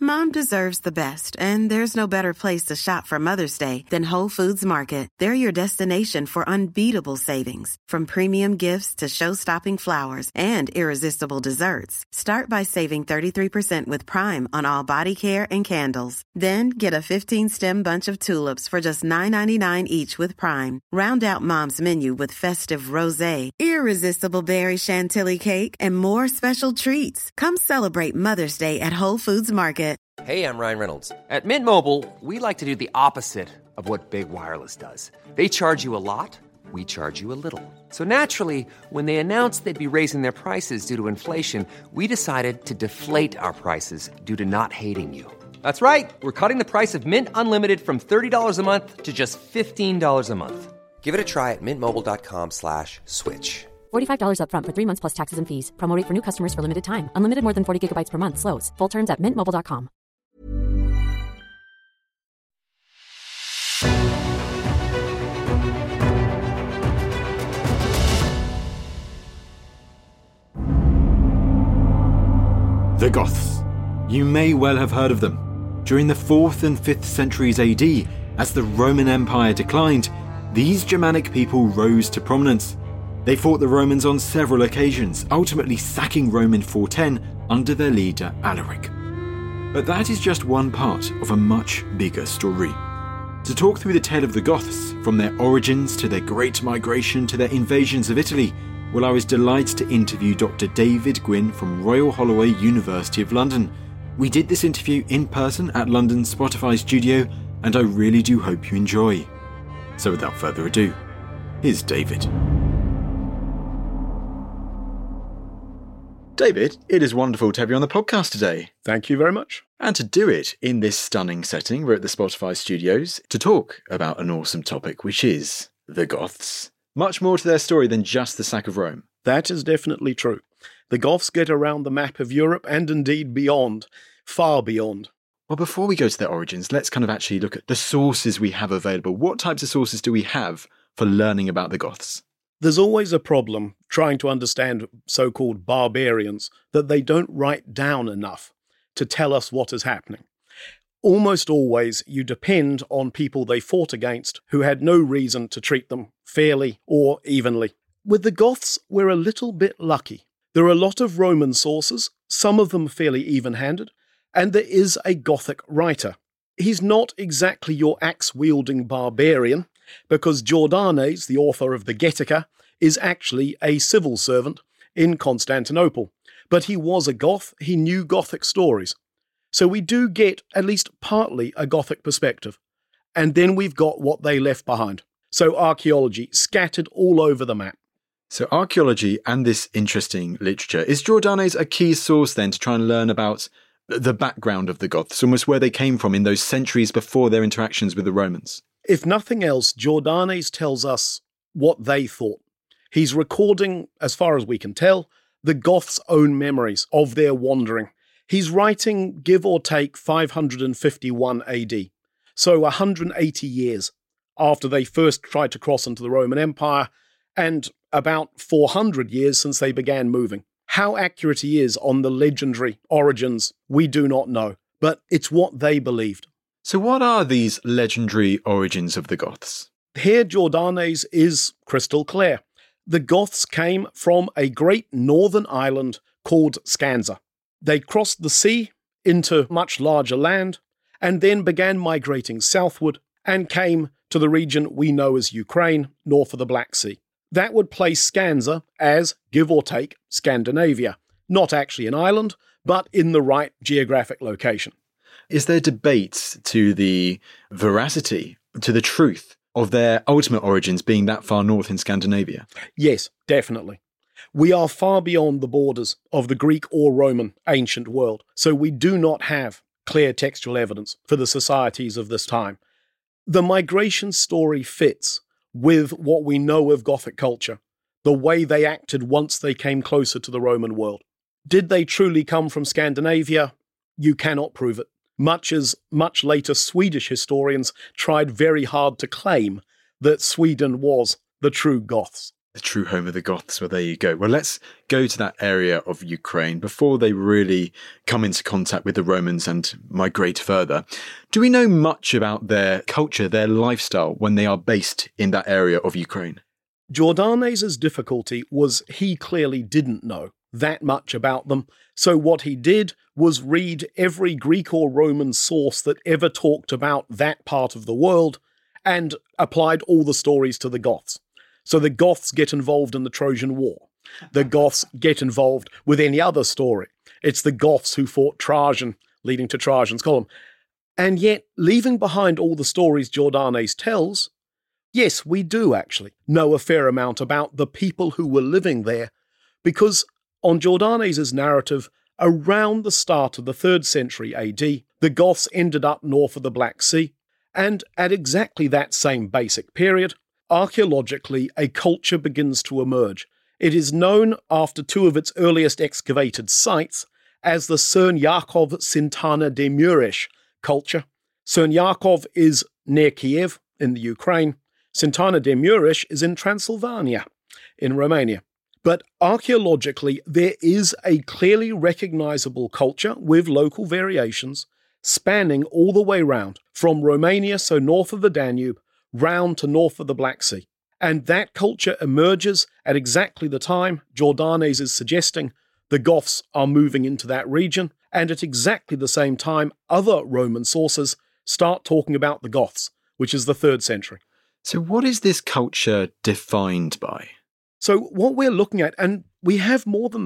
Mom deserves the best, and there's no better place to shop for Mother's Day than Whole Foods Market. They're your destination for unbeatable savings, from premium gifts to show-stopping flowers and irresistible desserts. Start by saving 33% with Prime on all body care and candles. Then get a 15-stem bunch of tulips for just $9.99 each with Prime. Round out Mom's menu with festive rosé, irresistible berry chantilly cake, and more special treats. Come celebrate Mother's Day at Whole Foods Market. Hey, I'm Ryan Reynolds. At Mint Mobile, we like to do the opposite of what Big Wireless does. They charge you a lot, we charge you a little. So naturally, when they announced they'd be raising their prices due to inflation, we decided to deflate our prices due to not hating you. That's right. We're cutting the price of Mint Unlimited from $30 a month to just $15 a month. Give it a try at mintmobile.com/switch. $45 up front for 3 months plus taxes and fees. Promo rate for new customers for limited time. Unlimited more than 40 gigabytes per month. Slows full terms at mintmobile.com. The Goths. You may well have heard of them. During the 4th and 5th centuries AD, as the Roman Empire declined, these Germanic people rose to prominence. They fought the Romans on several occasions, ultimately sacking Rome in 410 under their leader Alaric. But that is just one part of a much bigger story. To talk through the tale of the Goths, from their origins to their great migration to their invasions of Italy, well, I was delighted to interview Dr. David Gwynn from Royal Holloway, University of London. We did this interview in person at London's Spotify studio, and I really do hope you enjoy. So without further ado, here's David. David, it is wonderful to have you on the podcast today. Thank you very much. And to do it in this stunning setting, we're at the Spotify studios to talk about an awesome topic, which is the Goths. Much more to their story than just the sack of Rome. That is definitely true. The Goths get around the map of Europe and indeed beyond, far beyond. Well, before we go to their origins, let's kind of actually look at the sources we have available. What types of sources do we have for learning about the Goths? There's always a problem trying to understand so-called barbarians, that they don't write down enough to tell us what is happening. Almost always you depend on people they fought against who had no reason to treat them fairly or evenly. With the Goths, we're a little bit lucky. There are a lot of Roman sources, some of them fairly even-handed, and there is a Gothic writer. He's not exactly your axe-wielding barbarian, because Jordanes, the author of the Getica, is actually a civil servant in Constantinople. But he was a Goth, he knew Gothic stories. So we do get at least partly a Gothic perspective. And then we've got what they left behind. So archaeology scattered all over the map. So archaeology and this interesting literature. Is Jordanes a key source then to try and learn about the background of the Goths, almost where they came from in those centuries before their interactions with the Romans? If nothing else, Jordanes tells us what they thought. He's recording, as far as we can tell, the Goths' own memories of their wandering. He's writing, give or take, 551 AD, so 180 years after they first tried to cross into the Roman Empire, and about 400 years since they began moving. How accurate he is on the legendary origins, we do not know, but it's what they believed. So what are these legendary origins of the Goths? Here Jordanes is crystal clear. The Goths came from a great northern island called Scanza. They crossed the sea into much larger land and then began migrating southward and came to the region we know as Ukraine, north of the Black Sea. That would place Scanza as, give or take, Scandinavia. Not actually an island, but in the right geographic location. Is there debate to the veracity, to the truth of their ultimate origins being that far north in Scandinavia? Yes, definitely. We are far beyond the borders of the Greek or Roman ancient world, so we do not have clear textual evidence for the societies of this time. The migration story fits with what we know of Gothic culture, the way they acted once they came closer to the Roman world. Did they truly come from Scandinavia? You cannot prove it, much as much later Swedish historians tried very hard to claim that Sweden was the true Goths. The true home of the Goths. Well, there you go. Well, let's go to that area of Ukraine before they really come into contact with the Romans and migrate further. Do we know much about their culture, their lifestyle, when they are based in that area of Ukraine? Jordanes' difficulty was he clearly didn't know that much about them. So what he did was read every Greek or Roman source that ever talked about that part of the world and applied all the stories to the Goths. So the Goths get involved in the Trojan War. The Goths get involved with any other story. It's the Goths who fought Trajan, leading to Trajan's column. And yet, leaving behind all the stories Jordanes tells, yes, we do actually know a fair amount about the people who were living there, because on Jordanes' narrative, around the start of the 3rd century AD, the Goths ended up north of the Black Sea, and at exactly that same basic period, archaeologically, a culture begins to emerge. It is known after 2 of its earliest excavated sites as the Cernyakov Sintana de Muresh culture. Cernyakov is near Kiev in the Ukraine. Sintana de Muresh is in Transylvania in Romania. But archaeologically, there is a clearly recognizable culture with local variations spanning all the way round, from Romania, so north of the Danube, round to north of the Black Sea. And that culture emerges at exactly the time Jordanes is suggesting the Goths are moving into that region, and at exactly the same time other Roman sources start talking about the Goths, which is the 3rd century. So what is this culture defined by? So what we're looking at, and we have more than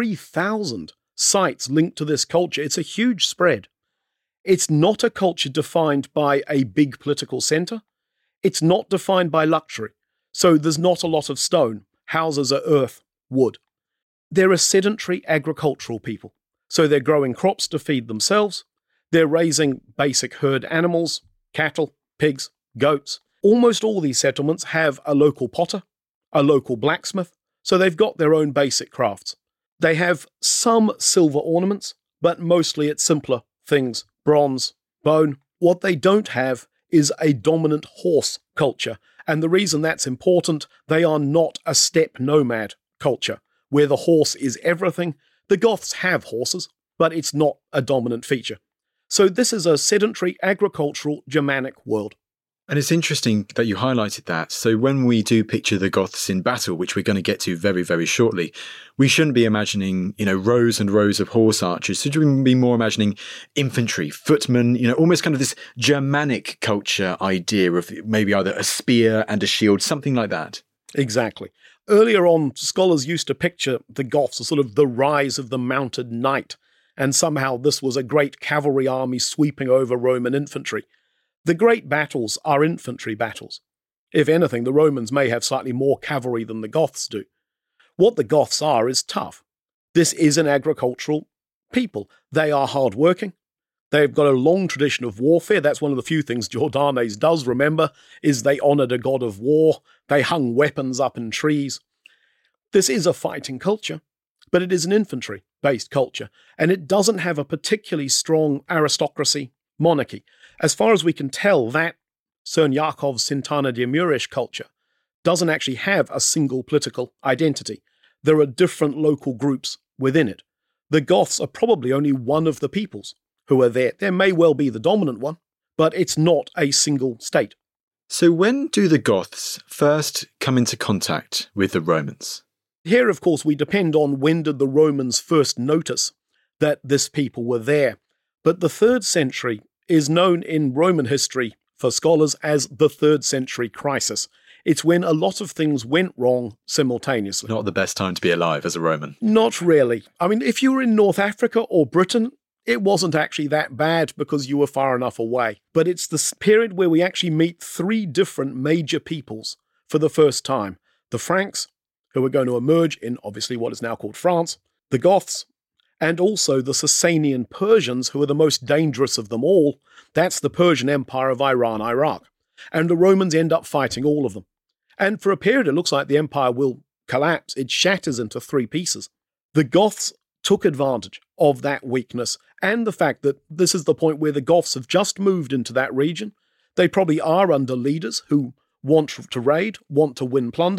3,000 sites linked to this culture, it's a huge spread. It's not a culture defined by a big political centre. It's not defined by luxury. So there's not a lot of stone. Houses are earth, wood. They're a sedentary agricultural people. So they're growing crops to feed themselves. They're raising basic herd animals, cattle, pigs, goats. Almost all these settlements have a local potter, a local blacksmith, so they've got their own basic crafts. They have some silver ornaments, but mostly it's simpler things, bronze, bone. What they don't have is a dominant horse culture, and the reason that's important, they are not a steppe nomad culture, where the horse is everything. The Goths have horses, but it's not a dominant feature. So this is a sedentary agricultural Germanic world. And it's interesting that you highlighted that. So when we do picture the Goths in battle, which we're going to get to very, very shortly, we shouldn't be imagining, rows and rows of horse archers. Should we be more imagining infantry, footmen, almost kind of this Germanic culture idea of maybe either a spear and a shield, something like that? Exactly. Earlier on, scholars used to picture the Goths as sort of the rise of the mounted knight, and somehow this was a great cavalry army sweeping over Roman infantry. The great battles are infantry battles. If anything, the Romans may have slightly more cavalry than the Goths do. What the Goths are is tough. This is an agricultural people. They are hard-working. They've got a long tradition of warfare. That's one of the few things Jordanes does remember, is they honoured a god of war. They hung weapons up in trees. This is a fighting culture, but it is an infantry-based culture, and it doesn't have a particularly strong aristocracy, monarchy. As far as we can tell, that Cernyakov Sintana de Muresh culture doesn't actually have a single political identity. There are different local groups within it. The Goths are probably only one of the peoples who are there. There may well be the dominant one, but it's not a single state. So when do the Goths first come into contact with the Romans? Here, of course, we depend on when did the Romans first notice that this people were there. But the 3rd century is known in Roman history for scholars as the 3rd century crisis. It's when a lot of things went wrong simultaneously. Not the best time to be alive as a Roman. Not really. I mean, if you were in North Africa or Britain, it wasn't actually that bad because you were far enough away. But it's the period where we actually meet 3 different major peoples for the first time. The Franks, who are going to emerge in obviously what is now called France, the Goths, and also the Sasanian Persians, who are the most dangerous of them all. That's the Persian Empire of Iran, Iraq. And the Romans end up fighting all of them. And for a period, it looks like the empire will collapse. It shatters into 3 pieces. The Goths took advantage of that weakness and the fact that this is the point where the Goths have just moved into that region. They probably are under leaders who want to raid, want to win plunder,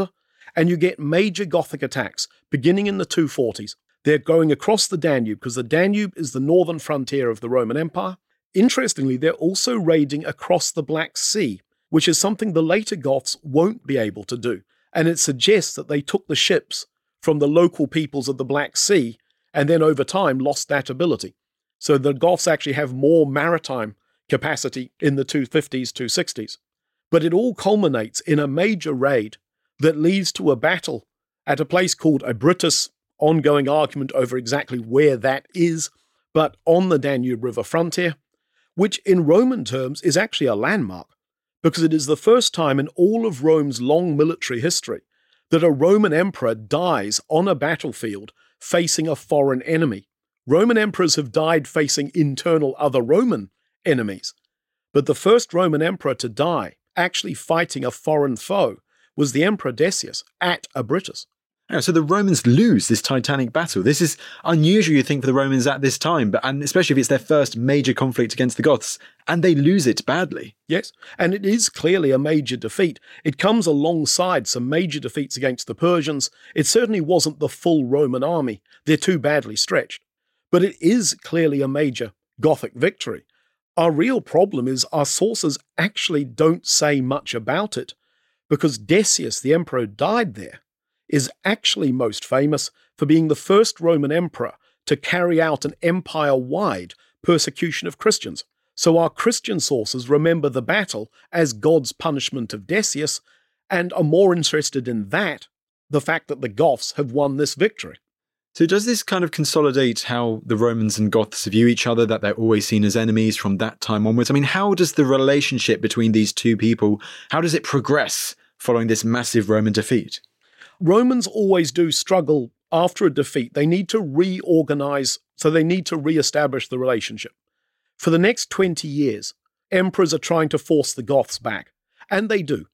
and you get major Gothic attacks beginning in the 240s. They're going across the Danube because the Danube is the northern frontier of the Roman Empire. Interestingly, they're also raiding across the Black Sea, which is something the later Goths won't be able to do. And it suggests that they took the ships from the local peoples of the Black Sea and then over time lost that ability. So the Goths actually have more maritime capacity in the 250s, 260s. But it all culminates in a major raid that leads to a battle at a place called Abritus, ongoing argument over exactly where that is, but on the Danube River frontier, which in Roman terms is actually a landmark, because it is the first time in all of Rome's long military history that a Roman emperor dies on a battlefield facing a foreign enemy. Roman emperors have died facing internal other Roman enemies, but the first Roman emperor to die actually fighting a foreign foe was the Emperor Decius at Abritus. So the Romans lose this titanic battle. This is unusual, you think, for the Romans at this time, and especially if it's their first major conflict against the Goths, and they lose it badly. Yes, and it is clearly a major defeat. It comes alongside some major defeats against the Persians. It certainly wasn't the full Roman army. They're too badly stretched. But it is clearly a major Gothic victory. Our real problem is our sources actually don't say much about it, because Decius, the emperor who died there, is actually most famous for being the first Roman emperor to carry out an empire-wide persecution of Christians. So our Christian sources remember the battle as God's punishment of Decius and are more interested in that, the fact that the Goths have won this victory. So does this kind of consolidate how the Romans and Goths view each other, that they're always seen as enemies from that time onwards? I mean, how does the relationship between these two people, how does it progress following this massive Roman defeat? Romans always do struggle after a defeat. They need to reorganize, so they need to reestablish the relationship. For the next 20 years, emperors are trying to force the Goths back, and they do.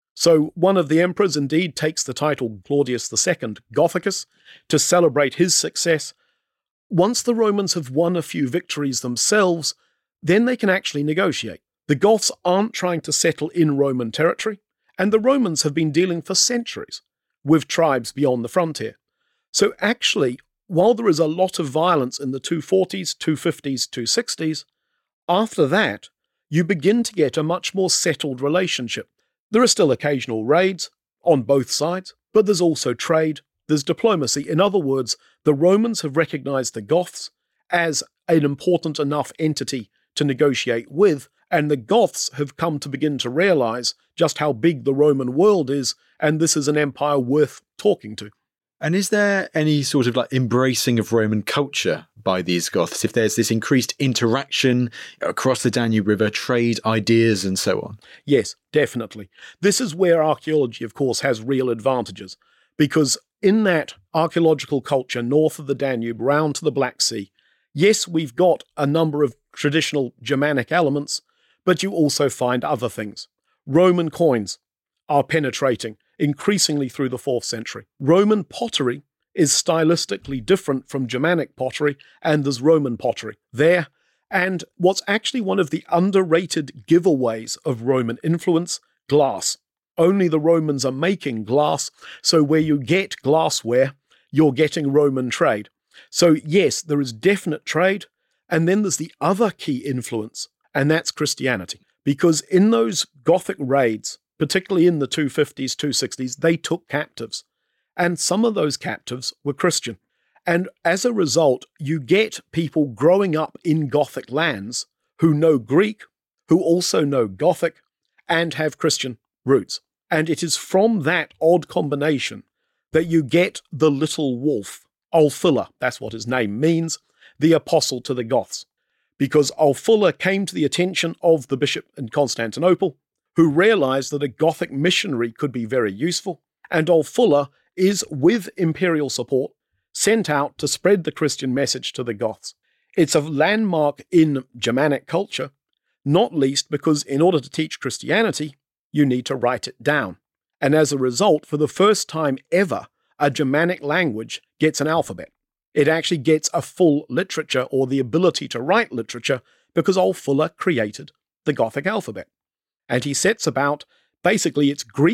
So one of the emperors indeed takes the title Claudius II Gothicus to celebrate his success. Once the Romans have won a few victories themselves, then they can actually negotiate. The Goths aren't trying to settle in Roman territory, and the Romans have been dealing for centuries with tribes beyond the frontier. So actually, while there is a lot of violence in the 240s, 250s, 260s, after that, you begin to get a much more settled relationship. There are still occasional raids on both sides, but there's also trade, there's diplomacy. In other words, the Romans have recognized the Goths as an important enough entity to negotiate with, and the Goths have come to begin to realize just how big the Roman world is, and this is an empire worth talking to. And is there any sort of embracing of Roman culture by these Goths? If there's this increased interaction across the Danube River, trade, ideas, and so on? Yes, definitely. This is where archaeology, of course, has real advantages, because in that archaeological culture north of the Danube, round to the Black Sea, yes, we've got a number of traditional Germanic elements, but you also find other things. Roman coins are penetrating increasingly through the 4th century. Roman pottery is stylistically different from Germanic pottery, and there's Roman pottery there. And what's actually one of the underrated giveaways of Roman influence, glass. Only the Romans are making glass, so where you get glassware, you're getting Roman trade. So yes, there is definite trade, and then there's the other key influence, and that's Christianity. Because in those Gothic raids, particularly in the 250s, 260s, they took captives. And some of those captives were Christian. And as a result, you get people growing up in Gothic lands who know Greek, who also know Gothic, and have Christian roots. And it is from that odd combination that you get the little wolf, Ulfila, that's what his name means, the apostle to the Goths. Because Ulfila came to the attention of the bishop in Constantinople, who realized that a Gothic missionary could be very useful, and Ulfila is, with imperial support, sent out to spread the Christian message to the Goths. It's a landmark in Germanic culture, not least because in order to teach Christianity, you need to write it down. And as a result, for the first time ever, a Germanic language gets an alphabet. It actually gets a full literature, or the ability to write literature, because Ulfila created the Gothic alphabet. And he sets about, basically it's Greek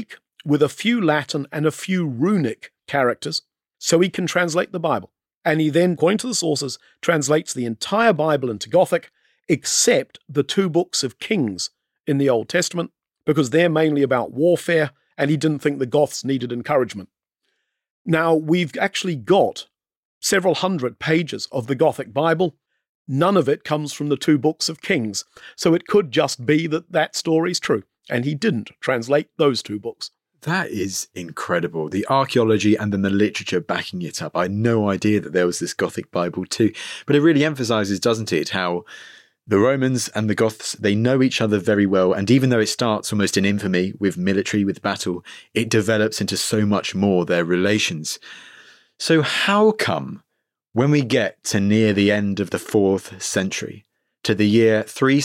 with a few Latin and a few runic characters so he can translate the Bible. And he then, according to the sources, translates the entire Bible into Gothic, except the 2 books of Kings in the Old Testament, because they're mainly about warfare, and he didn't think the Goths needed encouragement. Now, we've actually got several hundred pages of the Gothic Bible. None of it comes from the 2 books of Kings, so it could just be that that story's true, and he didn't translate those 2 books. That is incredible. The archaeology and then the literature backing it up. I had no idea that there was this Gothic Bible too. But it really emphasises, doesn't it, how the Romans and the Goths, they know each other very well. And even though it starts almost in infamy with military, with battle, it develops into so much more, their relations. So how come when we get to near the end of the 4th century, to the year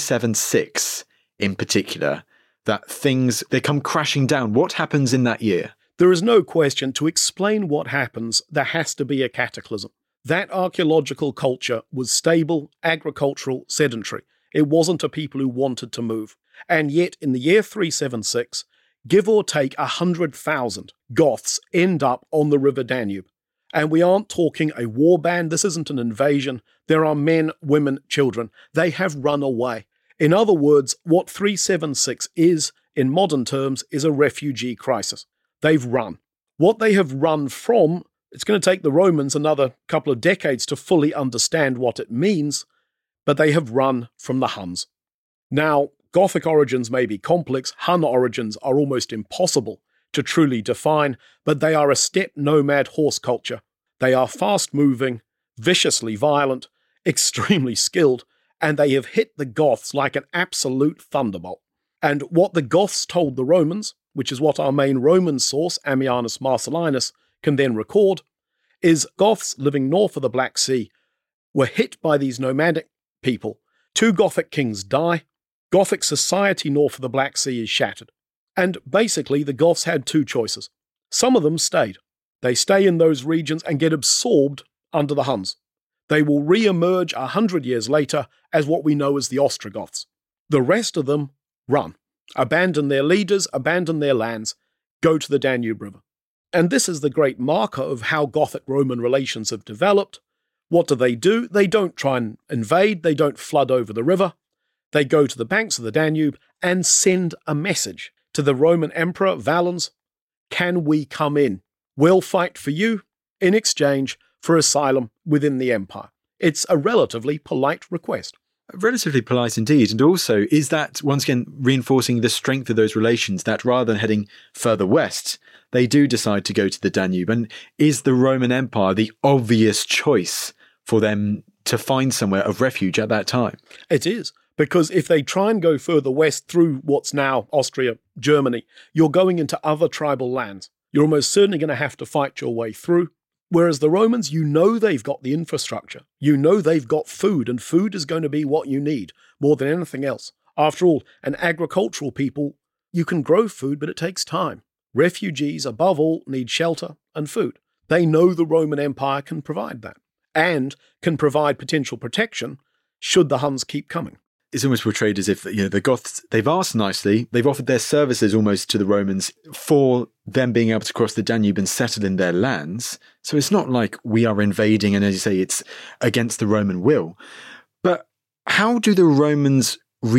376 in particular, that things, they come crashing down? What happens in that year? There is no question, to explain what happens, there has to be a cataclysm. That archaeological culture was stable, agricultural, sedentary. It wasn't a people who wanted to move. And yet, in the year 376, give or take 100,000 Goths end up on the River Danube. And we aren't talking a war band. This isn't an invasion. There are men, women, children. They have run away. In other words, what 376 is, in modern terms, is a refugee crisis. They've run. What they have run from, it's going to take the Romans another couple of decades to fully understand what it means, but they have run from the Huns. Now, Gothic origins may be complex. Hun origins are almost impossible to truly define, but they are a steppe nomad horse culture. They are fast-moving, viciously violent, extremely skilled, and they have hit the Goths like an absolute thunderbolt. And what the Goths told the Romans, which is what our main Roman source, Ammianus Marcellinus, can then record, is Goths living north of the Black Sea were hit by these nomadic people. 2 Gothic kings die. Gothic society north of the Black Sea is shattered. And basically, the Goths had 2 choices. Some of them stayed. They stay in those regions and get absorbed under the Huns. They will re-emerge 100 years later as what we know as the Ostrogoths. The rest of them run, abandon their leaders, abandon their lands, go to the Danube River. And this is the great marker of how Gothic-Roman relations have developed. What do? They don't try and invade, they don't flood over the river. They go to the banks of the Danube and send a message to the Roman Emperor Valens. Can we come in? We'll fight for you in exchange for asylum within the empire. It's a relatively polite request. Relatively polite indeed. And also, is that, once again, reinforcing the strength of those relations, that rather than heading further west, they do decide to go to the Danube? And is the Roman Empire the obvious choice for them to find somewhere of refuge at that time? It is, because if they try and go further west through what's now Austria, Germany, you're going into other tribal lands. You're almost certainly going to have to fight your way through. Whereas the Romans, you know they've got the infrastructure. You know they've got food, and food is going to be what you need more than anything else. After all, an agricultural people, you can grow food, but it takes time. Refugees, above all, need shelter and food. They know the Roman Empire can provide that, and can provide potential protection should the Huns keep coming. It's almost portrayed as if, the Goths, they've asked nicely, they've offered their services almost to the Romans for them being able to cross the Danube and settle in their lands. So it's not like we are invading and, as you say, it's against the Roman will. But how do the Romans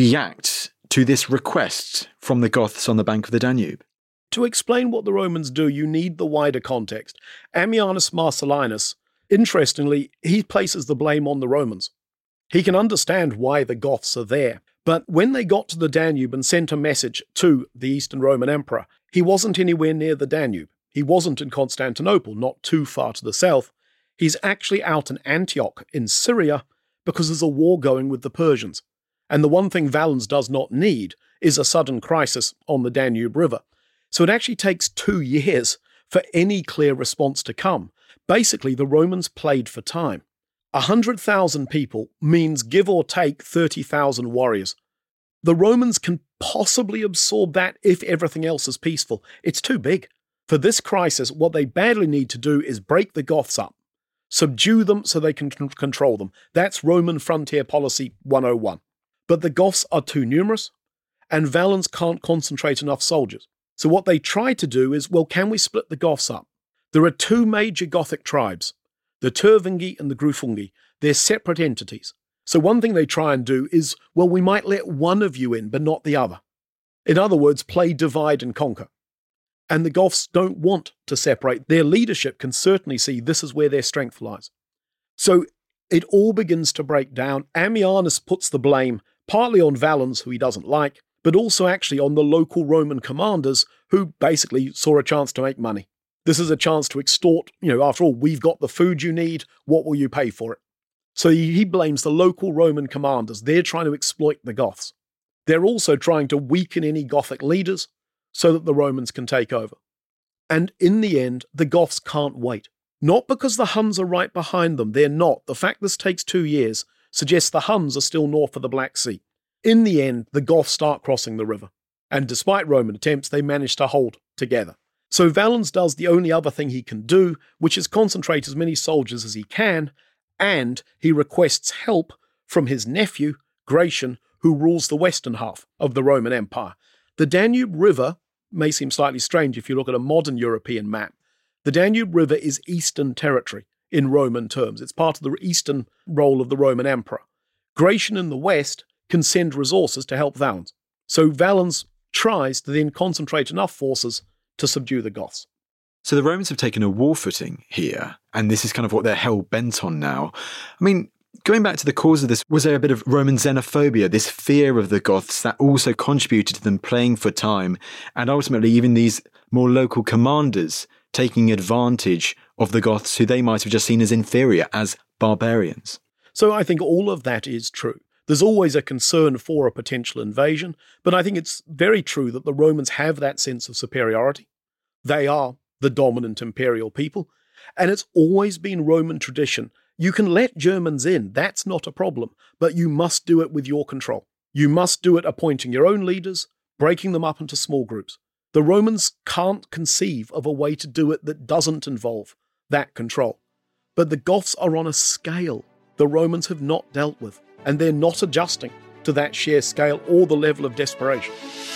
react to this request from the Goths on the bank of the Danube? To explain what the Romans do, you need the wider context. Ammianus Marcellinus, interestingly, he places the blame on the Romans. He can understand why the Goths are there. But when they got to the Danube and sent a message to the Eastern Roman Emperor, he wasn't anywhere near the Danube. He wasn't in Constantinople, not too far to the south. He's actually out in Antioch in Syria because there's a war going with the Persians. And the one thing Valens does not need is a sudden crisis on the Danube River. So it actually takes 2 years for any clear response to come. Basically, the Romans played for time. 100,000 people means give or take 30,000 warriors. The Romans can possibly absorb that if everything else is peaceful. It's too big. For this crisis, what they badly need to do is break the Goths up, subdue them so they can control them. That's Roman frontier policy 101. But the Goths are too numerous, and Valens can't concentrate enough soldiers. So what they try to do is, well, can we split the Goths up? There are two major Gothic tribes, the Turvingi and the Grufungi. They're separate entities. So one thing they try and do is, well, we might let one of you in, but not the other. In other words, play divide and conquer. And the Goths don't want to separate. Their leadership can certainly see this is where their strength lies. So it all begins to break down. Ammianus puts the blame partly on Valens, who he doesn't like, but also actually on the local Roman commanders who basically saw a chance to make money. This is a chance to extort, after all, we've got the food you need, what will you pay for it? So he blames the local Roman commanders. They're trying to exploit the Goths. They're also trying to weaken any Gothic leaders so that the Romans can take over. And in the end, the Goths can't wait. Not because the Huns are right behind them. They're not. The fact this takes 2 years suggests the Huns are still north of the Black Sea. In the end, the Goths start crossing the river. And despite Roman attempts, they manage to hold together. So Valens does the only other thing he can do, which is concentrate as many soldiers as he can, and he requests help from his nephew, Gratian, who rules the western half of the Roman Empire. The Danube River may seem slightly strange if you look at a modern European map. The Danube River is eastern territory in Roman terms. It's part of the eastern role of the Roman emperor. Gratian in the west can send resources to help Valens. So Valens tries to then concentrate enough forces to subdue the Goths. So the Romans have taken a war footing here, and this is kind of what they're hell-bent on now. I mean, going back to the cause of this, was there a bit of Roman xenophobia, this fear of the Goths that also contributed to them playing for time, and ultimately even these more local commanders taking advantage of the Goths who they might have just seen as inferior, as barbarians? So I think all of that is true. There's always a concern for a potential invasion, but I think it's very true that the Romans have that sense of superiority. They are the dominant imperial people, and it's always been Roman tradition. You can let Germans in, that's not a problem, but you must do it with your control. You must do it appointing your own leaders, breaking them up into small groups. The Romans can't conceive of a way to do it that doesn't involve that control. But the Goths are on a scale the Romans have not dealt with, and they're not adjusting to that sheer scale or the level of desperation.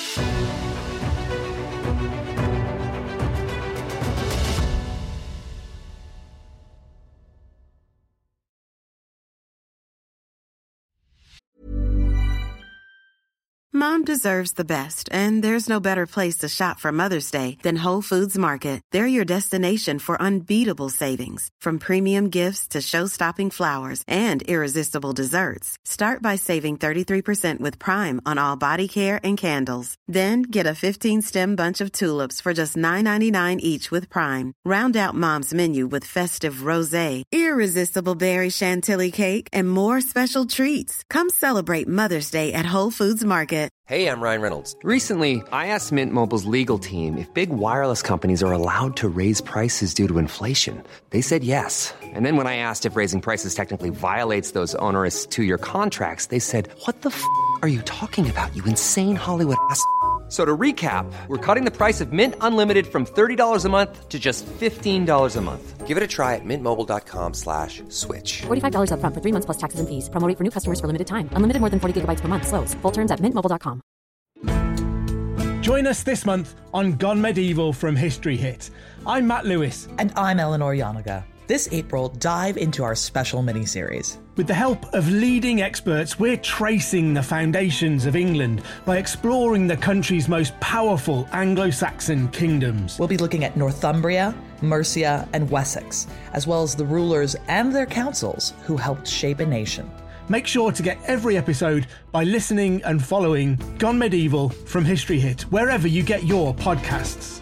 Mom deserves the best, and there's no better place to shop for Mother's Day than Whole Foods Market. They're your destination for unbeatable savings, from premium gifts to show-stopping flowers and irresistible desserts. Start by saving 33% with Prime on all body care and candles. Then get a 15-stem bunch of tulips for just $9.99 each with Prime. Round out Mom's menu with festive rosé, irresistible berry chantilly cake, and more special treats. Come celebrate Mother's Day at Whole Foods Market. Hey, I'm Ryan Reynolds. Recently, I asked Mint Mobile's legal team if big wireless companies are allowed to raise prices due to inflation. They said yes. And then when I asked if raising prices technically violates those onerous 2-year contracts, they said, "What the f*** are you talking about, you insane Hollywood ass?" So to recap, we're cutting the price of Mint Unlimited from $30 a month to just $15 a month. Give it a try at mintmobile.com/switch. $45 up front for 3 months plus taxes and fees. Promo rate for new customers for limited time. Unlimited more than 40 gigabytes per month. Slows full terms at mintmobile.com. Join us this month on Gone Medieval from History Hit. I'm Matt Lewis. And I'm Eleanor Yanaga. This April, dive into our special mini-series. With the help of leading experts, we're tracing the foundations of England by exploring the country's most powerful Anglo-Saxon kingdoms. We'll be looking at Northumbria, Mercia, and Wessex, as well as the rulers and their councils who helped shape a nation. Make sure to get every episode by listening and following Gone Medieval from History Hit, wherever you get your podcasts.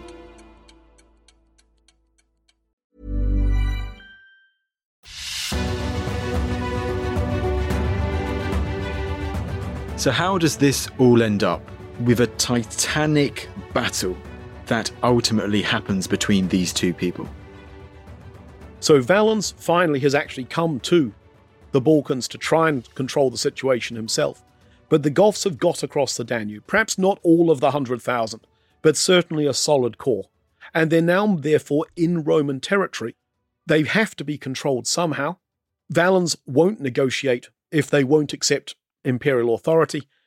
So how does this all end up? With a titanic battle that ultimately happens between these two people. So Valens finally has actually come to the Balkans to try and control the situation himself. But the Goths have got across the Danube, perhaps not all of the 100,000, but certainly a solid core. And they're now, therefore, in Roman territory. They have to be controlled somehow. Valens won't negotiate if they won't accept imperial authority.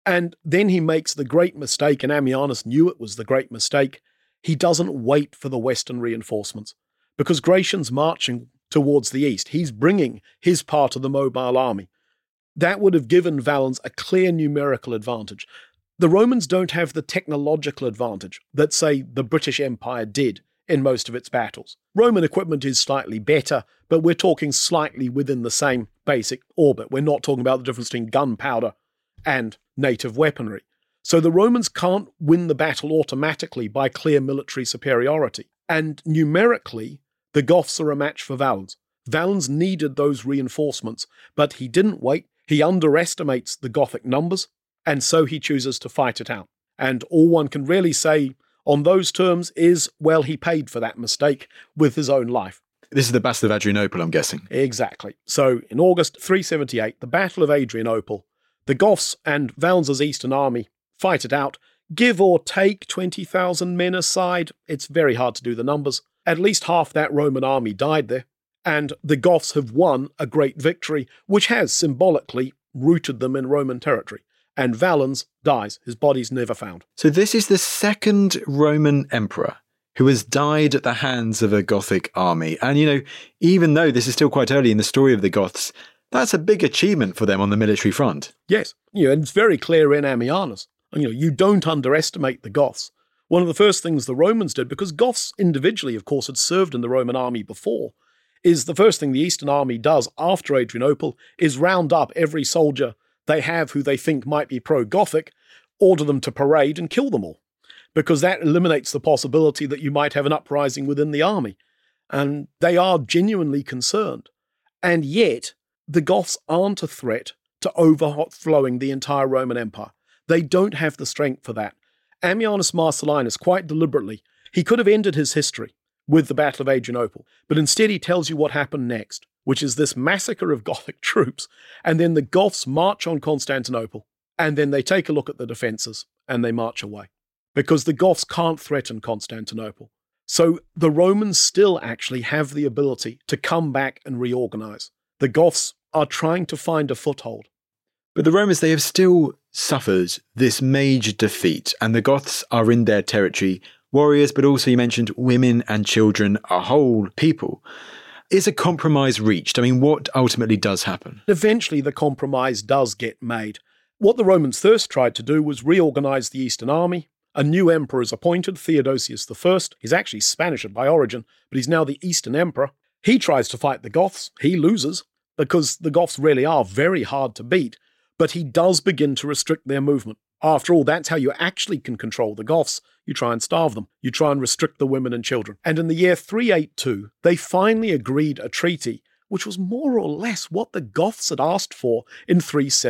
And then he makes the great mistake, and Ammianus knew it was the great mistake. He doesn't wait for the Western reinforcements, because Gratian's marching towards the east. He's bringing his part of the mobile army. That would have given Valens a clear numerical advantage. The Romans don't have the technological advantage that, say, the British Empire did in most of its battles. Roman equipment is slightly better, but we're talking slightly within the same basic orbit. We're not talking about the difference between gunpowder and native weaponry. So the Romans can't win the battle automatically by clear military superiority. And numerically, the Goths are a match for Valens. Valens needed those reinforcements, but he didn't wait. He underestimates the Gothic numbers, and so he chooses to fight it out. And all one can really say on those terms is, well, he paid for that mistake with his own life. This is the Battle of Adrianople, I'm guessing. Exactly. So in August 378, the Battle of Adrianople, the Goths and Valens' eastern army fight it out. Give or take 20,000 men aside, it's very hard to do the numbers. At least half that Roman army died there, and the Goths have won a great victory, which has symbolically rooted them in Roman territory. And Valens dies. His body's never found. So this is the second Roman emperor who has died at the hands of a Gothic army. And, even though this is still quite early in the story of the Goths, that's a big achievement for them on the military front. Yes, and it's very clear in Ammianus. You don't underestimate the Goths. One of the first things the Romans did, because Goths individually, of course, had served in the Roman army before, is the first thing the Eastern army does after Adrianople is round up every soldier they have who they think might be pro-Gothic, order them to parade and kill them all, because that eliminates the possibility that you might have an uprising within the army. And they are genuinely concerned. And yet, the Goths aren't a threat to overflowing the entire Roman Empire. They don't have the strength for that. Ammianus Marcellinus, quite deliberately, he could have ended his history with the Battle of Adrianople, but instead he tells you what happened next, which is this massacre of Gothic troops, and then the Goths march on Constantinople, and then they take a look at the defences, and they march away. Because the Goths can't threaten Constantinople. So the Romans still actually have the ability to come back and reorganise. The Goths are trying to find a foothold. But the Romans, they have still suffered this major defeat, and the Goths are in their territory, warriors, but also you mentioned women and children, a whole people. Is a compromise reached? I mean, what ultimately does happen? Eventually the compromise does get made. What the Romans first tried to do was reorganise the Eastern army. A new emperor is appointed, Theodosius I. He's actually Spanish by origin, but he's now the Eastern emperor. He tries to fight the Goths. He loses, because the Goths really are very hard to beat. But he does begin to restrict their movement. After all, that's how you actually can control the Goths. You try and starve them. You try and restrict the women and children. And in the year 382, they finally agreed a treaty, which was more or less what the Goths had asked for in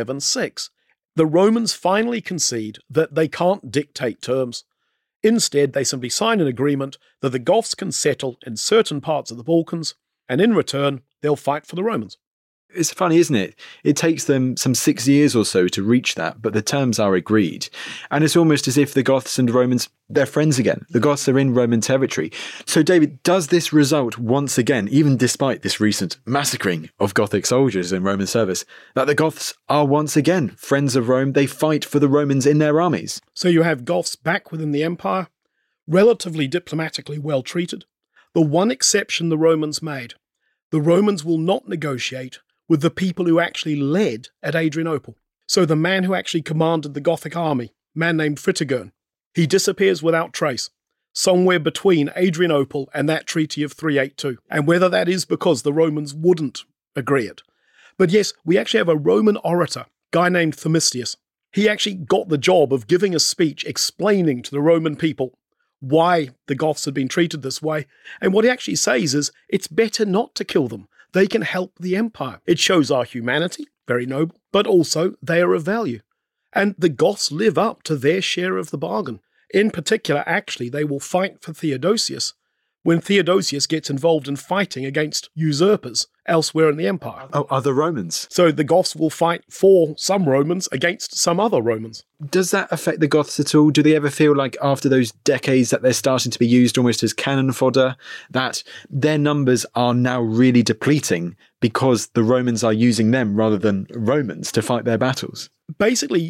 376. The Romans finally concede that they can't dictate terms. Instead, they simply sign an agreement that the Goths can settle in certain parts of the Balkans, and in return, they'll fight for the Romans. It's funny, isn't it? It takes them some 6 years or so to reach that, but the terms are agreed. And it's almost as if the Goths and Romans, they're friends again. The Goths are in Roman territory. So, David, does this result once again, even despite this recent massacring of Gothic soldiers in Roman service, that the Goths are once again friends of Rome? They fight for the Romans in their armies. So you have Goths back within the empire, relatively diplomatically well treated. The one exception the Romans made, the Romans will not negotiate with the people who actually led at Adrianople. So the man who actually commanded the Gothic army, a man named Fritigern, he disappears without trace, somewhere between Adrianople and that treaty of 382. And whether that is because the Romans wouldn't agree it. But yes, we actually have a Roman orator, a guy named Themistius. He actually got the job of giving a speech explaining to the Roman people why the Goths had been treated this way. And what he actually says is, it's better not to kill them. They can help the empire. It shows our humanity, very noble, but also they are of value. And the Goths live up to their share of the bargain. In particular, actually, they will fight for Theodosius when Theodosius gets involved in fighting against usurpers elsewhere in the empire. Oh, other Romans. So the Goths will fight for some Romans against some other Romans. Does that affect the Goths at all? Do they ever feel like after those decades that they're starting to be used almost as cannon fodder, that their numbers are now really depleting because the Romans are using them rather than Romans to fight their battles? Basically,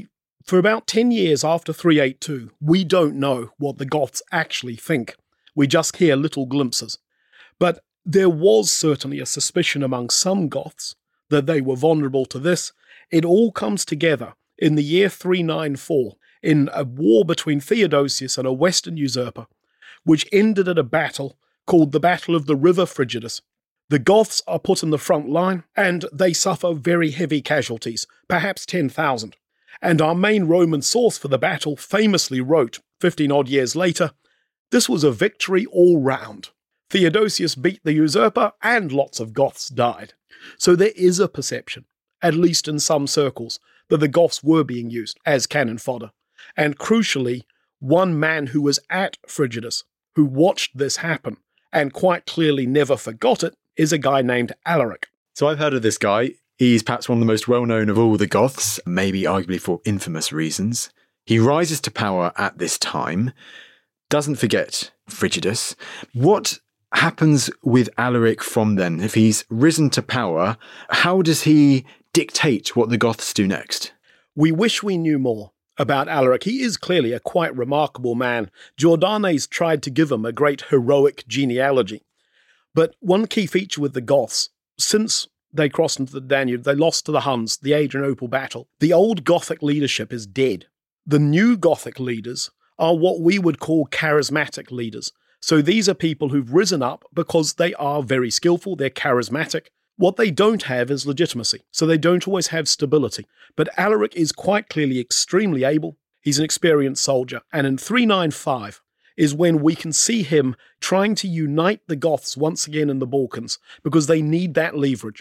For about 10 years after 382, we don't know what the Goths actually think. We just hear little glimpses. But there was certainly a suspicion among some Goths that they were vulnerable to this. It all comes together in the year 394 in a war between Theodosius and a Western usurper, which ended at a battle called the Battle of the River Frigidus. The Goths are put in the front line, and they suffer very heavy casualties, perhaps 10,000. And our main Roman source for the battle famously wrote, 15-odd years later, this was a victory all round. Theodosius beat the usurper, and lots of Goths died. So there is a perception, at least in some circles, that the Goths were being used as cannon fodder. And crucially, one man who was at Frigidus, who watched this happen, and quite clearly never forgot it, is a guy named Alaric. So I've heard of this guy. He's perhaps one of the most well-known of all the Goths, maybe arguably for infamous reasons. He rises to power at this time, doesn't forget Frigidus. What happens with Alaric from then? If he's risen to power, how does he dictate what the Goths do next? We wish we knew more about Alaric. He is clearly a quite remarkable man. Jordanes tried to give him a great heroic genealogy. But one key feature with the Goths, since they crossed into the Danube, they lost to the Huns, the Adrianople battle. The old Gothic leadership is dead. The new Gothic leaders are what we would call charismatic leaders. So these are people who've risen up because they are very skillful, they're charismatic. What they don't have is legitimacy, so they don't always have stability. But Alaric is quite clearly extremely able. He's an experienced soldier. And in 395 is when we can see him trying to unite the Goths once again in the Balkans, because they need that leverage.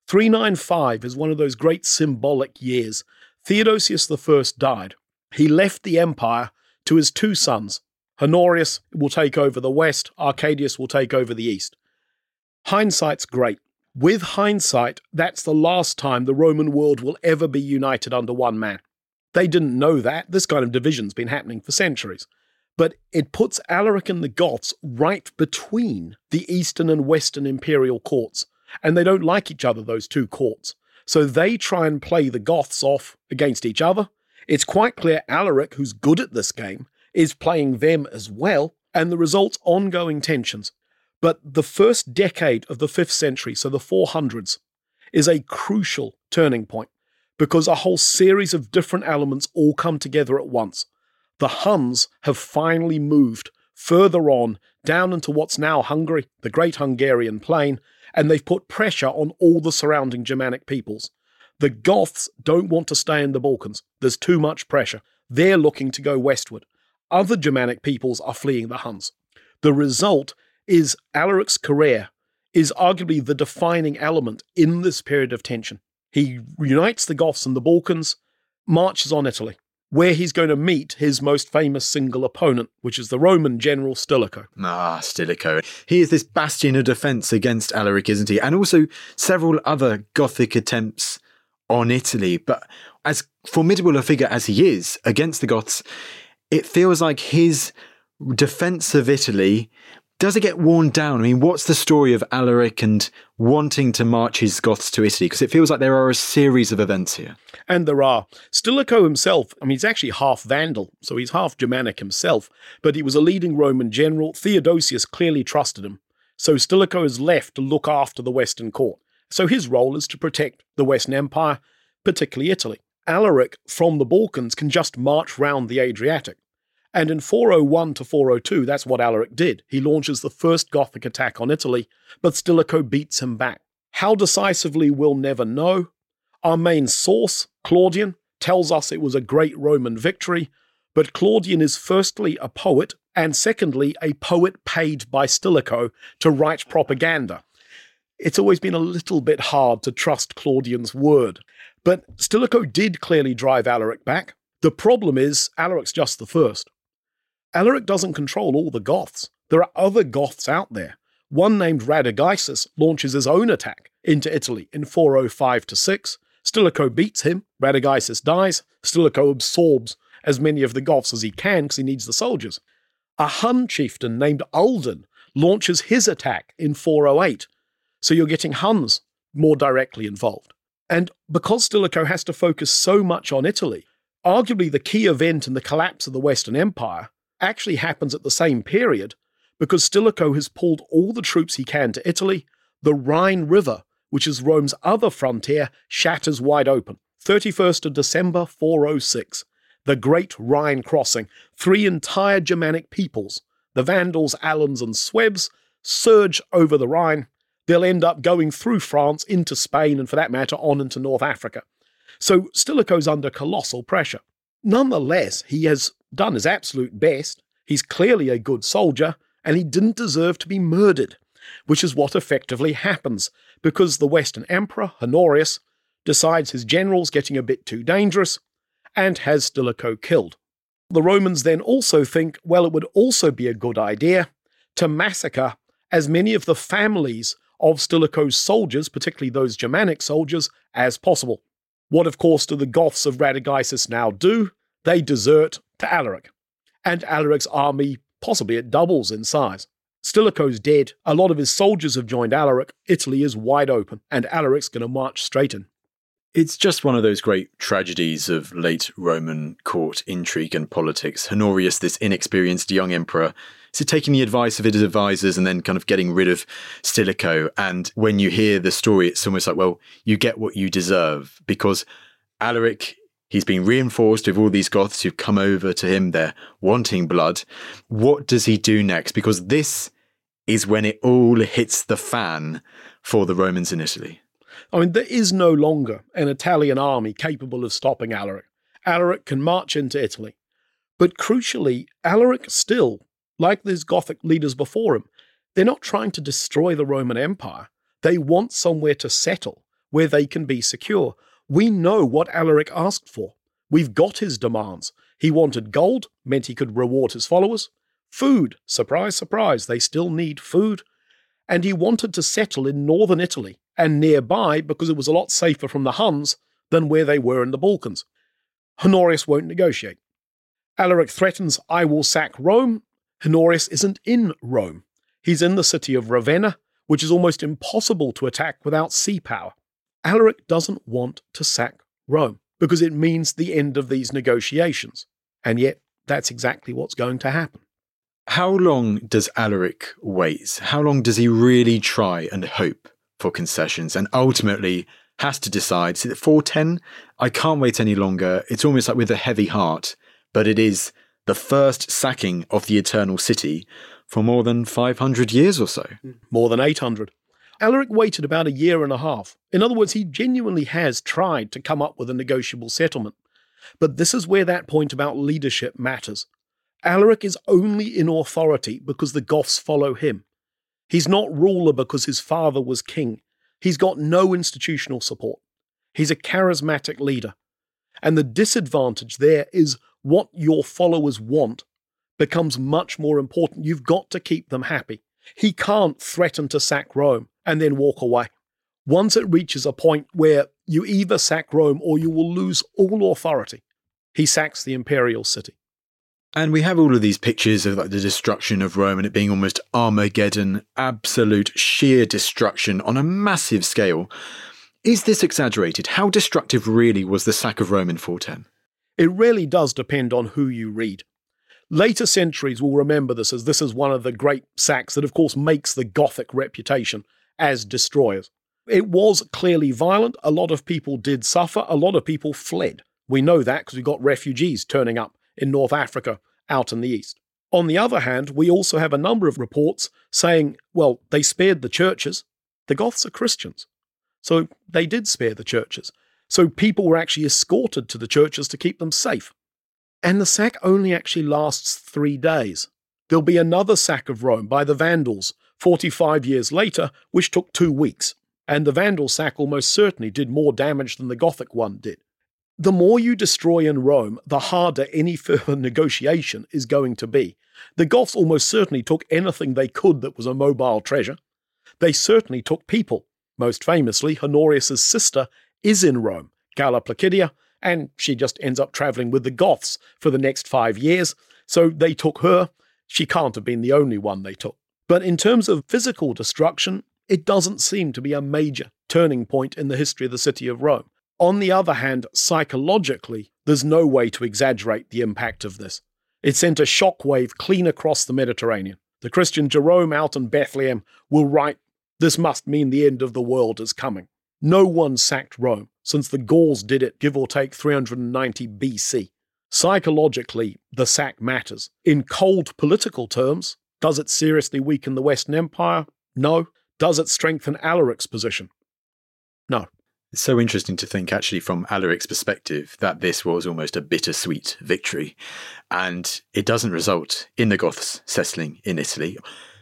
395 is one of those great symbolic years. Theodosius I died. He left the empire to his two sons. Honorius will take over the west, Arcadius will take over the east. Hindsight's great. With hindsight, that's the last time the Roman world will ever be united under one man. They didn't know that. This kind of division's been happening for centuries. But it puts Alaric and the Goths right between the eastern and western imperial courts. And they don't like each other, those two courts. So they try and play the Goths off against each other. It's quite clear Alaric, who's good at this game, is playing them as well, and the result's ongoing tensions. But the first decade of the 5th century, so the 400s, is a crucial turning point, because a whole series of different elements all come together at once. The Huns have finally moved further on, down into what's now Hungary, the Great Hungarian Plain, and they've put pressure on all the surrounding Germanic peoples. The Goths don't want to stay in the Balkans. There's too much pressure. They're looking to go westward. Other Germanic peoples are fleeing the Huns. The result is Alaric's career is arguably the defining element in this period of tension. He unites the Goths in the Balkans, marches on Italy, where he's going to meet his most famous single opponent, which is the Roman general Stilicho. Stilicho. He is this bastion of defence against Alaric, isn't he? And also several other Gothic attempts on Italy. But as formidable a figure as he is against the Goths, it feels like his defence of Italy, does it get worn down? I mean, what's the story of Alaric and wanting to march his Goths to Italy? Because it feels like there are a series of events here. And there are. Stilicho himself, he's actually half Vandal, so he's half Germanic himself, but he was a leading Roman general. Theodosius clearly trusted him. So Stilicho is left to look after the Western court. So his role is to protect the Western Empire, particularly Italy. Alaric, from the Balkans, can just march round the Adriatic. And in 401 to 402, that's what Alaric did. He launches the first Gothic attack on Italy, but Stilicho beats him back. How decisively, we'll never know. Our main source, Claudian, tells us it was a great Roman victory, but Claudian is firstly a poet, and secondly, a poet paid by Stilicho to write propaganda. It's always been a little bit hard to trust Claudian's word. But Stilicho did clearly drive Alaric back. The problem is, Alaric's just the first. Alaric doesn't control all the Goths. There are other Goths out there. One named Radagaisus launches his own attack into Italy in 405 to 6. Stilicho beats him. Radagaisus dies. Stilicho absorbs as many of the Goths as he can because he needs the soldiers. A Hun chieftain named Ulden launches his attack in 408. So you're getting Huns more directly involved. And because Stilicho has to focus so much on Italy, Arguably, the key event in the collapse of the Western Empire actually happens at the same period because Stilicho has pulled all the troops he can to Italy. The Rhine River, which is Rome's other frontier, shatters wide open. 31st of December 406. The Great Rhine Crossing. 3 entire Germanic peoples, the Vandals, Alans, and Swebs, surge over the Rhine. They'll end up going through France into Spain and, for that matter, on into North Africa. So Stilicho's under colossal pressure. Nonetheless, he has done his absolute best. He's clearly a good soldier, and he didn't deserve to be murdered, which is what effectively happens, because the Western Emperor, Honorius, decides his general's getting a bit too dangerous and has Stilicho killed. The Romans then also think, well, it would also be a good idea to massacre as many of the families of Stilicho's soldiers, particularly those Germanic soldiers, as possible. What, of course, do the Goths of Radagaisus now do? They desert to Alaric. And Alaric's army, possibly it doubles in size. Stilicho's dead, a lot of his soldiers have joined Alaric, Italy is wide open, and Alaric's going to march straight in. It's just one of those great tragedies of late Roman court intrigue and politics. Honorius, this inexperienced young emperor, is taking the advice of his advisors and then kind of getting rid of Stilicho. And when you hear the story, it's almost like, well, you get what you deserve, because Alaric, he's been reinforced with all these Goths who've come over to him. They're wanting blood. What does he do next? Because this is when it all hits the fan for the Romans in Italy. I mean, there is no longer an Italian army capable of stopping Alaric. Alaric can march into Italy. But crucially, Alaric still, like these Gothic leaders before him, they're not trying to destroy the Roman Empire. They want somewhere to settle, where they can be secure. We know what Alaric asked for. We've got his demands. He wanted gold, meant he could reward his followers. Food, surprise, surprise, they still need food. And he wanted to settle in northern Italy and nearby because it was a lot safer from the Huns than where they were in the Balkans. Honorius won't negotiate. Alaric threatens, I will sack Rome. Honorius isn't in Rome. He's in the city of Ravenna, which is almost impossible to attack without sea power. Alaric doesn't want to sack Rome because it means the end of these negotiations. And yet, that's exactly what's going to happen. How long does Alaric wait? How long does he really try and hope for concessions and ultimately has to decide, is it 410? I can't wait any longer. It's almost like with a heavy heart, but it is the first sacking of the Eternal City for more than 500 years or so. More than 800. Alaric waited about a year and a half. In other words, he genuinely has tried to come up with a negotiable settlement. But this is where that point about leadership matters. Alaric is only in authority because the Goths follow him. He's not ruler because his father was king. He's got no institutional support. He's a charismatic leader. And the disadvantage there is what your followers want becomes much more important. You've got to keep them happy. He can't threaten to sack Rome and then walk away. Once it reaches a point where you either sack Rome or you will lose all authority, he sacks the imperial city. And we have all of these pictures of like the destruction of Rome and it being almost Armageddon, absolute sheer destruction on a massive scale. Is this exaggerated? How destructive really was the sack of Rome in 410? It really does depend on who you read. Later centuries will remember this as one of the great sacks that of course makes the Gothic reputation as destroyers. It was clearly violent. A lot of people did suffer. A lot of people fled. We know that because we got refugees turning up in North Africa, out in the east. On the other hand, we also have a number of reports saying, well, they spared the churches. The Goths are Christians, so they did spare the churches. So people were actually escorted to the churches to keep them safe. And the sack only actually lasts 3 days. There'll be another sack of Rome by the Vandals 45 years later, which took 2 weeks. And the Vandal sack almost certainly did more damage than the Gothic one did. The more you destroy in Rome, the harder any further negotiation is going to be. The Goths almost certainly took anything they could that was a mobile treasure. They certainly took people. Most famously, Honorius' sister is in Rome, Galla Placidia, and she just ends up travelling with the Goths for the next 5 years. So they took her. She can't have been the only one they took. But in terms of physical destruction, it doesn't seem to be a major turning point in the history of the city of Rome. On the other hand, psychologically, there's no way to exaggerate the impact of this. It sent a shockwave clean across the Mediterranean. The Christian Jerome out in Bethlehem will write, "This must mean the end of the world is coming." No one sacked Rome since the Gauls did it, give or take 390 BC. Psychologically, the sack matters. In cold political terms, does it seriously weaken the Western Empire? No. Does it strengthen Alaric's position? No. It's so interesting to think, actually, from Alaric's perspective, that this was almost a bittersweet victory. And it doesn't result in the Goths settling in Italy.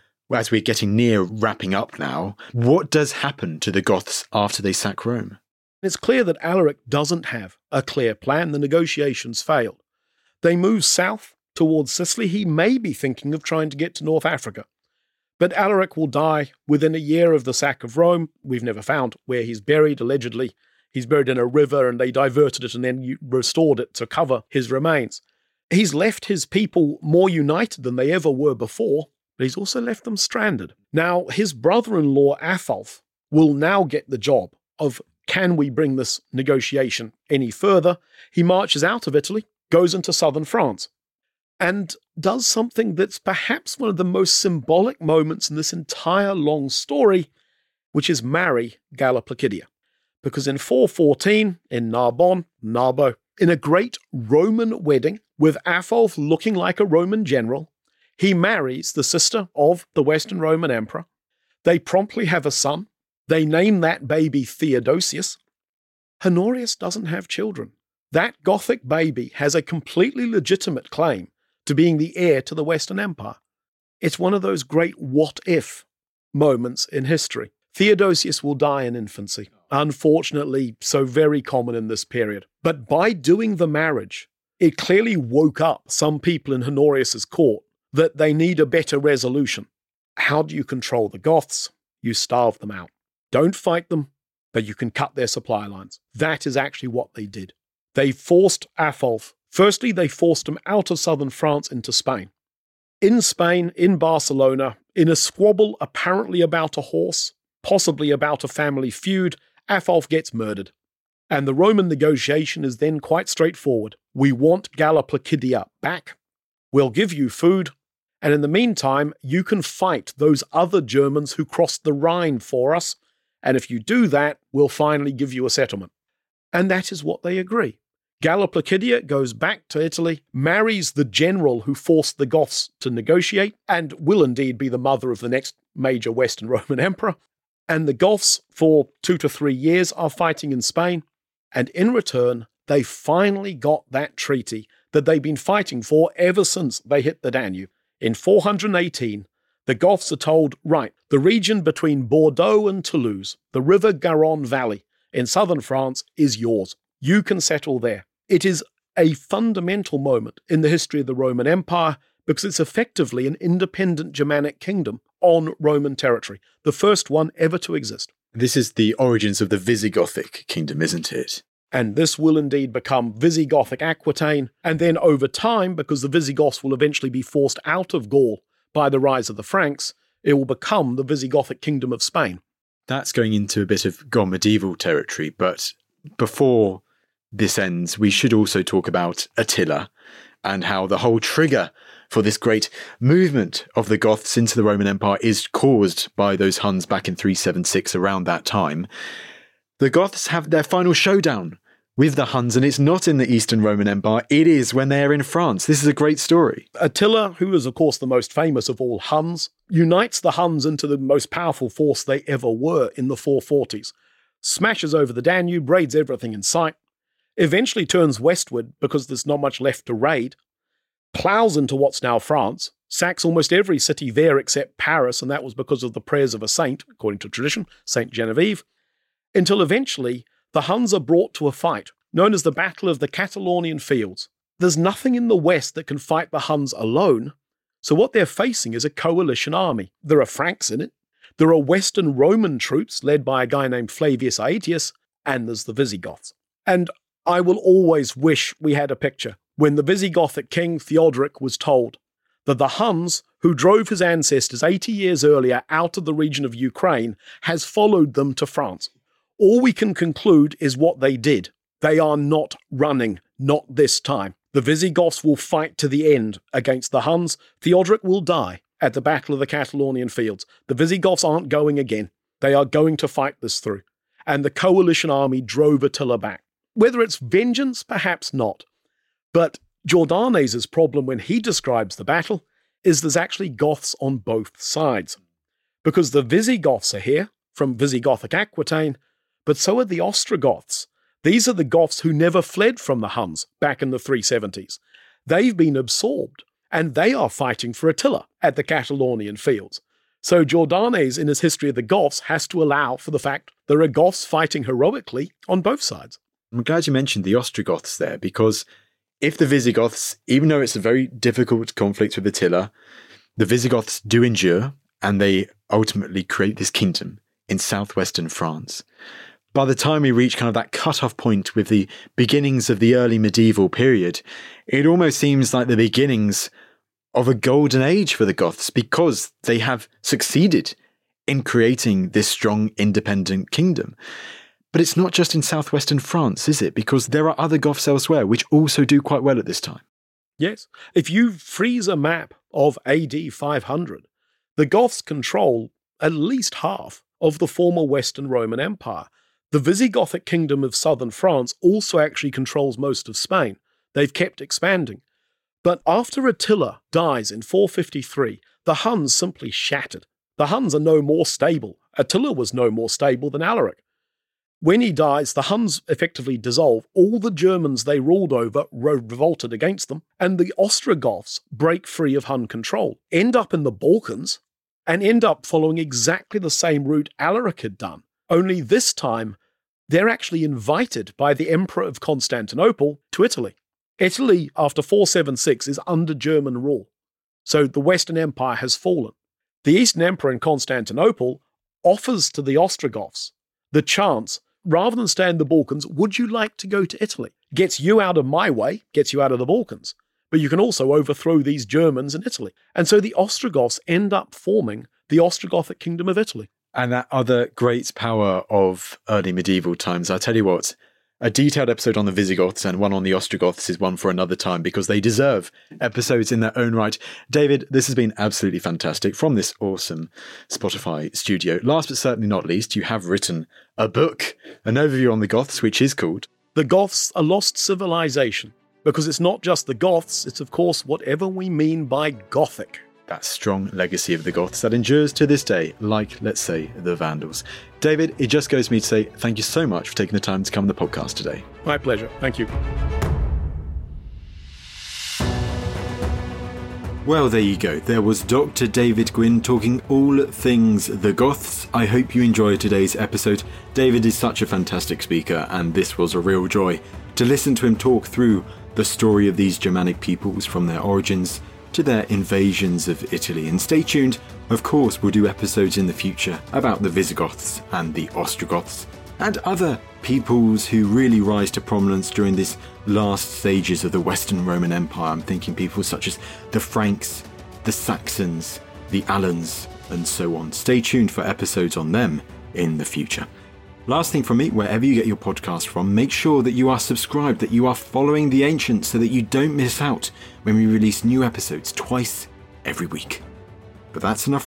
As we're getting near wrapping up now, what does happen to the Goths after they sack Rome? It's clear that Alaric doesn't have a clear plan. The negotiations failed. They move south towards Sicily. He may be thinking of trying to get to North Africa. But Alaric will die within a year of the sack of Rome. We've never found where he's buried, allegedly. He's buried in a river and they diverted it and then restored it to cover his remains. He's left his people more united than they ever were before, but he's also left them stranded. Now, his brother-in-law, Athalf, will now get the job of, can we bring this negotiation any further? He marches out of Italy, goes into southern France, and does something that's perhaps one of the most symbolic moments in this entire long story, which is marry Galla Placidia. Because in 414, in Narbonne, Narbo, in a great Roman wedding with Athalf looking like a Roman general, he marries the sister of the Western Roman emperor. They promptly have a son. They name that baby Theodosius. Honorius doesn't have children. That Gothic baby has a completely legitimate claim to being the heir to the Western Empire. It's one of those great what-if moments in history. Theodosius will die in infancy, unfortunately so very common in this period. But by doing the marriage, it clearly woke up some people in Honorius's court that they need a better resolution. How do you control the Goths? You starve them out. Don't fight them, but you can cut their supply lines. That is actually what they did. They forced Athalf. Firstly, they forced him out of southern France into Spain. In Spain, in Barcelona, in a squabble apparently about a horse, possibly about a family feud, Athalf gets murdered. And the Roman negotiation is then quite straightforward. We want Galla Placidia back. We'll give you food. And in the meantime, you can fight those other Germans who crossed the Rhine for us. And if you do that, we'll finally give you a settlement. And that is what they agree. Galla Placidia goes back to Italy, marries the general who forced the Goths to negotiate, and will indeed be the mother of the next major Western Roman emperor. And the Goths, for 2 to 3 years, are fighting in Spain. And in return, they finally got that treaty that they've been fighting for ever since they hit the Danube. In 418, the Goths are told, right, the region between Bordeaux and Toulouse, the River Garonne Valley in southern France, is yours. You can settle there. It is a fundamental moment in the history of the Roman Empire because it's effectively an independent Germanic kingdom on Roman territory, the first one ever to exist. This is the origins of the Visigothic kingdom, isn't it? And this will indeed become Visigothic Aquitaine, and then over time, because the Visigoths will eventually be forced out of Gaul by the rise of the Franks, it will become the Visigothic kingdom of Spain. That's going into a bit of gone medieval territory, but before this ends, we should also talk about Attila and how the whole trigger for this great movement of the Goths into the Roman Empire is caused by those Huns back in 376 around that time. The Goths have their final showdown with the Huns, and it's not in the Eastern Roman Empire, it is when they are in France. This is a great story. Attila, who is of course the most famous of all Huns, unites the Huns into the most powerful force they ever were in the 440s, smashes over the Danube, raids everything in sight, eventually turns westward because there's not much left to raid, plows into what's now France, sacks almost every city there except Paris, and that was because of the prayers of a saint, according to tradition, Saint Genevieve, until eventually the Huns are brought to a fight, known as the Battle of the Catalonian Fields. There's nothing in the west that can fight the Huns alone, so what they're facing is a coalition army. There are Franks in it, there are Western Roman troops led by a guy named Flavius Aetius, and there's the Visigoths. And I will always wish we had a picture when the Visigothic king Theodoric was told that the Huns, who drove his ancestors 80 years earlier out of the region of Ukraine, has followed them to France. All we can conclude is what they did. They are not running, not this time. The Visigoths will fight to the end against the Huns. Theodoric will die at the Battle of the Catalonian Fields. The Visigoths aren't going again. They are going to fight this through. And the coalition army drove Attila back. Whether it's vengeance, perhaps not. But Jordanes' problem when he describes the battle is there's actually Goths on both sides. Because the Visigoths are here, from Visigothic Aquitaine, but so are the Ostrogoths. These are the Goths who never fled from the Huns back in the 370s. They've been absorbed, and they are fighting for Attila at the Catalonian Fields. So Jordanes, in his History of the Goths, has to allow for the fact there are Goths fighting heroically on both sides. I'm glad you mentioned the Ostrogoths there, because if the Visigoths, even though it's a very difficult conflict with Attila, the Visigoths do endure, and they ultimately create this kingdom in southwestern France. By the time we reach kind of that cut-off point with the beginnings of the early medieval period, it almost seems like the beginnings of a golden age for the Goths, because they have succeeded in creating this strong independent kingdom. But it's not just in southwestern France, is it? Because there are other Goths elsewhere which also do quite well at this time. Yes. If you freeze a map of AD 500, the Goths control at least half of the former Western Roman Empire. The Visigothic kingdom of southern France also actually controls most of Spain. They've kept expanding. But after Attila dies in 453, the Huns simply shattered. The Huns are no more stable. Attila was no more stable than Alaric. When he dies, the Huns effectively dissolve. All the Germans they ruled over revolted against them, and the Ostrogoths break free of Hun control, end up in the Balkans, and end up following exactly the same route Alaric had done. Only this time, they're actually invited by the Emperor of Constantinople to Italy. Italy, after 476, is under German rule. So the Western Empire has fallen. The Eastern Emperor in Constantinople offers to the Ostrogoths the chance, rather than stay in the Balkans, would you like to go to Italy? Gets you out of my way, gets you out of the Balkans. But you can also overthrow these Germans in Italy. And so the Ostrogoths end up forming the Ostrogothic Kingdom of Italy. And that other great power of early medieval times, I tell you what, a detailed episode on the Visigoths and one on the Ostrogoths is one for another time, because they deserve episodes in their own right. David, this has been absolutely fantastic from this awesome Spotify studio. Last but certainly not least, you have written a book, an overview on the Goths, which is called The Goths, A Lost Civilization. Because it's not just the Goths, it's of course whatever we mean by Gothic. That strong legacy of the Goths that endures to this day, like, let's say, the Vandals. David, it just goes to me to say thank you so much for taking the time to come on the podcast today. My pleasure. Thank you. Well, there you go. There was Dr. David Gwynn talking all things the Goths. I hope you enjoyed today's episode. David is such a fantastic speaker, and this was a real joy to listen to him talk through the story of these Germanic peoples from their origins to their invasions of Italy. And stay tuned, of course, we'll do episodes in the future about the Visigoths and the Ostrogoths and other peoples who really rise to prominence during this last stages of the Western Roman Empire. I'm thinking people such as the Franks, the Saxons, the Alans, and so on. Stay tuned for episodes on them in the future. Last thing from me, wherever you get your podcast from, make sure that you are subscribed, that you are following the ancients so that you don't miss out when we release new episodes twice every week. But that's enough.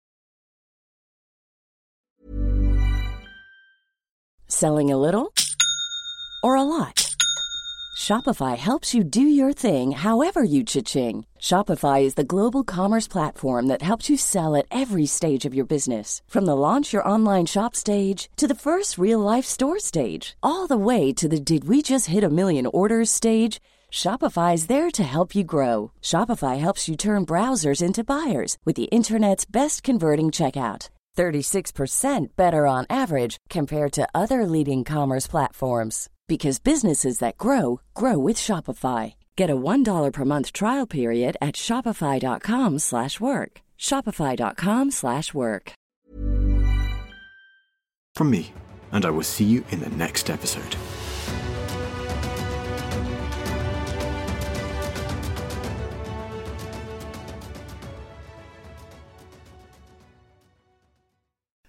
Selling a little or a lot? Shopify helps you do your thing however you cha-ching. Shopify is the global commerce platform that helps you sell at every stage of your business. From the launch your online shop stage to the first real-life store stage, all the way to the did we just hit a million orders stage. Shopify is there to help you grow. Shopify helps you turn browsers into buyers with the internet's best converting checkout. 36% better on average compared to other leading commerce platforms. Because businesses that grow, grow with Shopify. Get a $1 per month trial period at shopify.com/work. Shopify.com/work. From me, and I will see you in the next episode.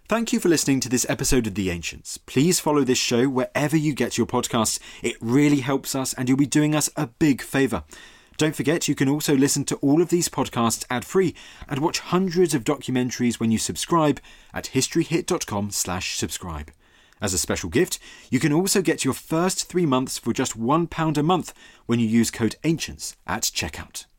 Thank you for listening to this episode of The Ancients. Please follow this show wherever you get your podcasts. It really helps us and you'll be doing us a big favour. Don't forget you can also listen to all of these podcasts ad-free and watch hundreds of documentaries when you subscribe at historyhit.com/subscribe. As a special gift, you can also get your first 3 months for just £1 a month when you use code ANCIENTS at checkout.